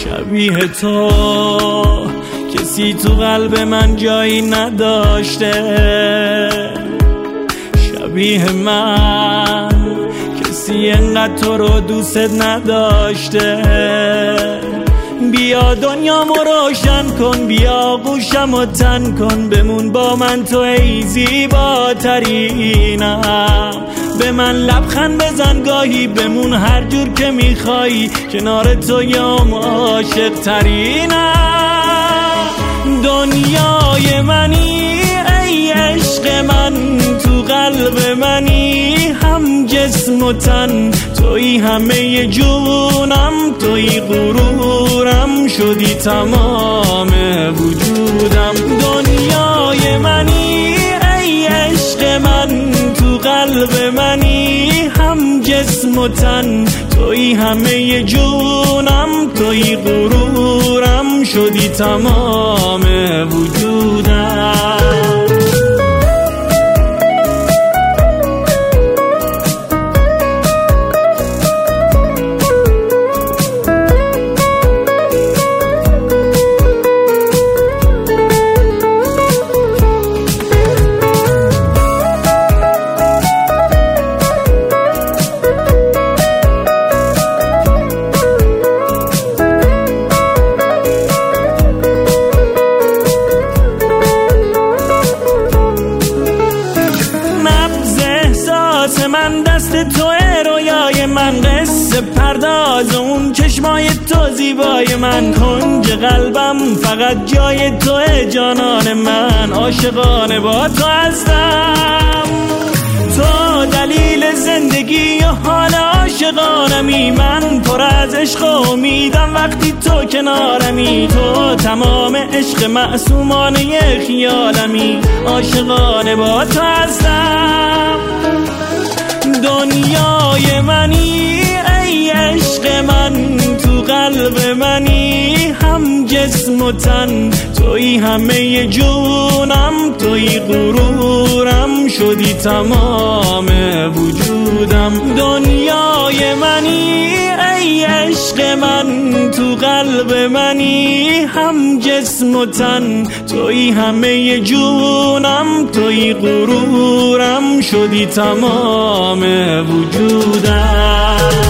شبیه تو کسی تو قلب من جایی نداشته، شبیه من کسی انقدر تو رو دوست نداشته. بیا دنیامو روشن کن، بیا گوشمو تن کن، بمون با من تو ای زیباترینم. به من لبخند بزن گاهی، بمون هر جور که میخوایی، کنار تو یام عاشق ترینم. دنیای منی ای عشق من، تو قلب منی، هم جسم و تن توی همه جونم، توی غرورم، شدی تمام وجودم. دنیای منی ای عشق من، تو قلب منی، هم جسم و تن توی همه جونم، توی غرورم، شدی تمام وجودم. من دست توه، رویای من قصه پرداز، اون چشمای تو زیبای من، کنج قلبم فقط جای توه. جانان من عاشقانه با تو هستم، تو دلیل زندگی و حال عاشقانمی. من پر از عشق و امیدم وقتی تو کنارمی، تو تمام عشق معصومانه خیالمی، عاشقانه با تو هستم. دنیای منی ای عشق من، تو قلب منی، هم جسم و تن توی همه جونم، توی غرورم، شدی تمام وجودم. دنیای منی ای عشق من، تو قلب منی، هم جسم و تن توی همه جونم، توی غرورم، شدی تمام وجودم.